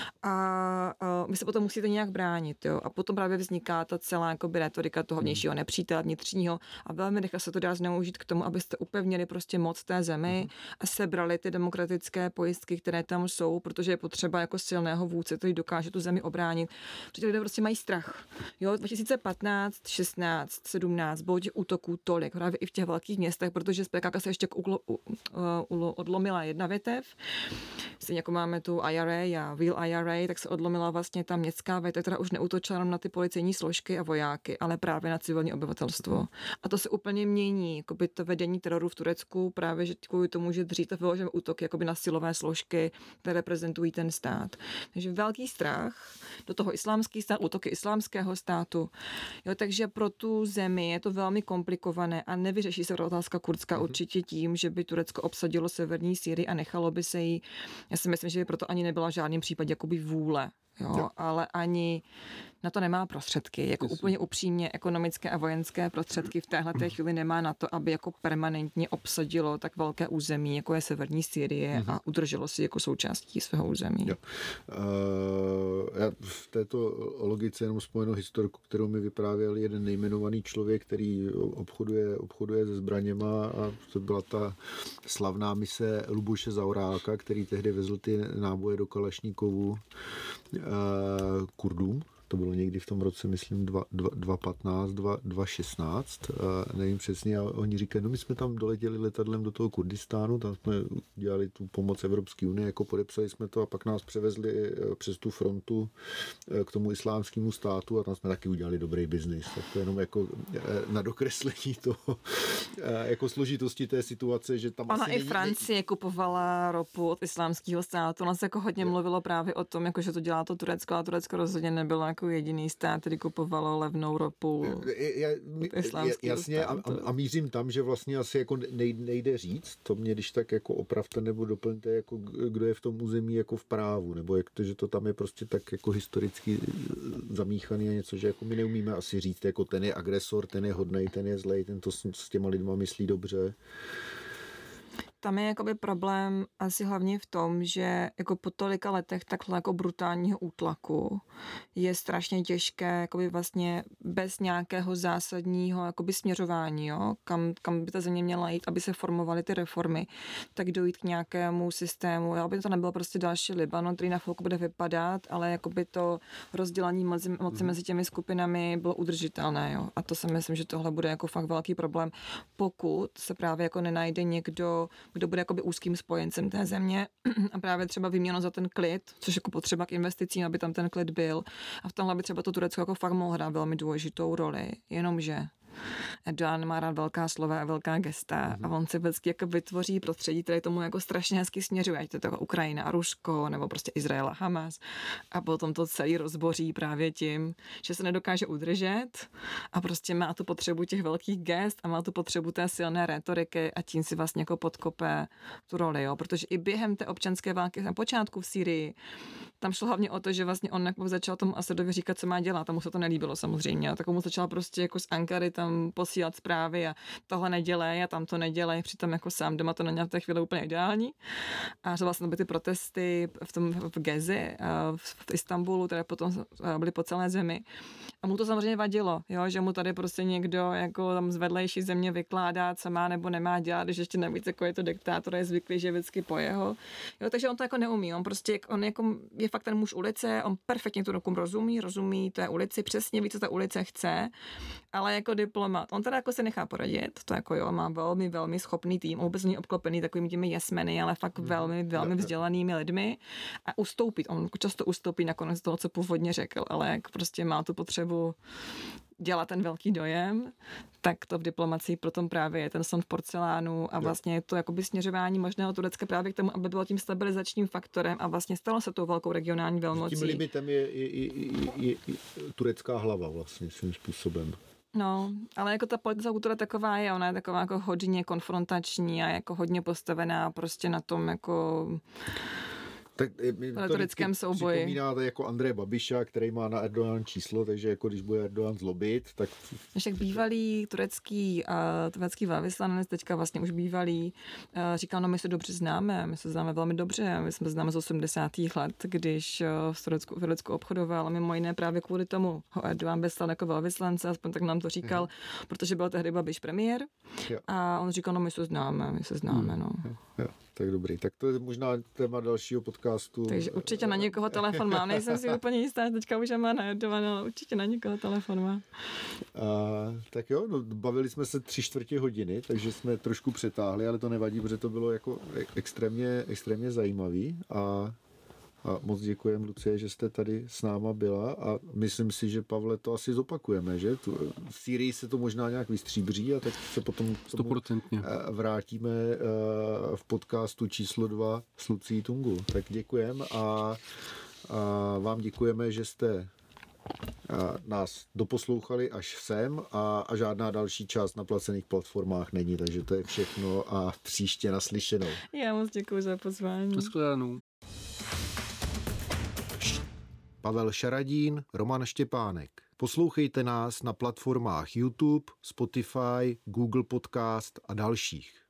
a vy se potom musíte nějak bránit. Jo? A potom právě vzniká ta celá jakoby retorika toho vnějšího nepřítele, vnitřního a velmi rychle se to dá zneužít k tomu, abyste upevnili prostě moc té zemi a sebrali ty demokratické pojistky, které tam jsou, protože je potřeba jako silného vůdce, který dokáže tu zemi obránit. Protože lidé prostě mají strach. Jo, 2015, 16, 17 bylo těch útoků tolik, právě i v těch velkých městech, protože z PKK se ještě odlomila jedna větev. Stejně jako máme tu IRA a Real IRA, tak se odlomila vlastně ta městská větev, která už neútočila na ty policejní složky a vojáky, ale právě na civilní obyvatelstvo. A to se úplně mění, jakoby to vedení teroru v Turecku, právě že kvůli tomu, že dřív to vyložil útok jakoby na silové složky, které reprezentují ten stát. Takže velký strach, do toho islámský stát, útoky islámského státu. Jo, takže pro tu zemi je to velmi komplikované a nevyřeší se otázka kurdská určitě tím, že by Turecko obsadilo severní Sýrii a nechalo by se jí. Já si myslím, že by proto ani nebyla v žádném případě jakoby vůle. Jo, ale ani na to nemá prostředky. Jako úplně upřímně ekonomické a vojenské prostředky v téhleté chvíli nemá na to, aby jako permanentně obsadilo tak velké území, jako je severní Sýrie a udrželo si jako součástí svého území. Jo. Já v této logice jenom vzpomenu historku, kterou mi vyprávěl jeden nejmenovaný člověk, který obchoduje se zbraněma a to byla ta slavná mise Luboše Zaorálka, který tehdy vezl ty náboje do Kalašníkovu Kurdům. To bylo někdy v tom roce, myslím, 2015, 2016, nevím přesně, a oni říkají, no my jsme tam doletěli letadlem do toho Kurdistánu, tam jsme dělali tu pomoc Evropské unie, jako podepsali jsme to a pak nás převezli přes tu frontu k tomu islámskému státu a tam jsme taky udělali dobrý biznis. Tak to jenom jako na dokreslení toho, jako složitosti té situace, že tam ona i Francie kupovala ropu od islámského státu, ona se jako hodně mluvilo právě o tom, jako, že to dělá to Turecko a Turecko rozhodně nebylo jako jediný stát, který kupovalo levnou ropu. Jasně a mířím tam, že vlastně asi jako nejde říct, to mě když tak jako opravte nebo doplňte, jako kdo je v tom území jako v právu, nebo jak to, že to tam je prostě tak jako historicky zamíchaný a něco, že jako my neumíme asi říct, jako ten je agresor, ten je hodnej, ten je zlej, ten to s těma lidma myslí dobře. Tam je jakoby problém asi hlavně v tom, že jako po tolika letech takhle jako brutálního útlaku je strašně těžké jakoby vlastně bez nějakého zásadního jakoby směřování, jo? Kam by ta země měla jít, aby se formovaly ty reformy, tak dojít k nějakému systému, aby to nebylo prostě další Libanon, který na chvilku bude vypadat, ale jakoby to rozdělení moci mezi těmi skupinami bylo udržitelné, jo? A to si myslím, že tohle bude jako fakt velký problém, pokud se právě jako nenajde někdo, kdo bude jakoby úzkým spojencem té země a právě třeba vyměno za ten klid, což jako potřeba k investicím, aby tam ten klid byl. A v tomhle by třeba to Turecko jako fakt mohlo hrát velmi důležitou roli. Jenomže Erdoğan má rád velká slova a velká gesta a on si vždycky jako vytvoří prostředí, které tomu jako strašně hezky směřuje, ať to je to Ukrajina a Rusko, nebo prostě Izrael a Hamas. A potom to celý rozboří právě tím, že se nedokáže udržet a prostě má tu potřebu těch velkých gest a má tu potřebu té silné rétoriky a tím si vlastně jako podkope tu roli, jo? Protože i během té občanské války na počátku v Sýrii tam šlo hlavně o to, že vlastně on jako začal tomu Asadovi říkat, co má dělat, a mu se to nelíbilo samozřejmě, tak mu začal prostě jako z Ankary tam tam posílat zprávy a tohle nedělej a tam to nedělej, přitom jako sám doma to není v té chvíli úplně ideální. A vlastně byly ty protesty v Gezi, v Istanbulu, které potom byly po celé zemi. A mu to samozřejmě vadilo, jo, že mu tady prostě někdo jako tam z vedlejší země vykládá, co má nebo nemá dělat, když ještě navíc jako je to diktátor, je zvyklý, že vždycky po jeho. Jo, takže on to jako neumí, on jako je fakt ten muž ulice, on perfektně tu ruku rozumí té ulici, přesně ví, co ta ulice chce, ale jako diplomat, on teda jako se nechá poradit, to jako jo, má velmi, velmi schopný tým, vůbec není obklopený takovými těmi jesmeny, ale fakt velmi, velmi vzdělanými lidmi a ustoupit, on často ustoupí nakonec toho, co původně řekl, ale jak prostě má tu potřebu dělat ten velký dojem, tak to v diplomacii potom právě je ten son v porcelánu a vlastně je to jakoby směřování možného Turecka právě k tomu, aby bylo tím stabilizačním faktorem a vlastně stalo se tou velkou regionální velmocí. Tím limitem je turecká hlava vlastně svým způsobem. No, ale jako ta politická kultura taková je, ona je taková jako hodně konfrontační a jako hodně postavená prostě na tom jako tak retorickém souboji. Připomínáte jako Andreje Babiša, který má na Erdogan číslo, takže jako když bude Erdogan zlobit, tak... Však bývalý turecký velvyslanec, teďka vlastně už bývalý, říkal, no my se dobře známe, my se známe velmi dobře, my jsme známe z 80. let, když v Turecku obchodoval a mimo jiné právě kvůli tomu ho Erdogan vyslal jako velvyslance, aspoň tak nám to říkal, protože byl tehdy Babiš premiér a on říkal, no my se známe, no. Jo, tak dobrý, tak to je možná téma dalšího podcastu. Takže určitě na někoho telefon má, nejsem si úplně jistá, teďka už má najedované, ale určitě na někoho telefon má. Tak jo, no, bavili jsme se 3/4 hodiny, takže jsme trošku přetáhli, ale to nevadí, protože to bylo jako extrémně zajímavý a moc děkujem, Lucie, že jste tady s náma byla a myslím si, že, Pavle, to asi zopakujeme, že? V Sýrii se to možná nějak vystříbří a tak se potom k tomu vrátíme v podcastu číslo 2 s Lucí Tungul. Tak děkujem a vám děkujeme, že jste nás doposlouchali až sem a žádná další část na placených platformách není, takže to je všechno a příště naslyšenou. Já moc děkuji za pozvání. Naschledanou. Pavel Šaradín, Roman Štěpánek. Poslouchejte nás na platformách YouTube, Spotify, Google Podcast a dalších.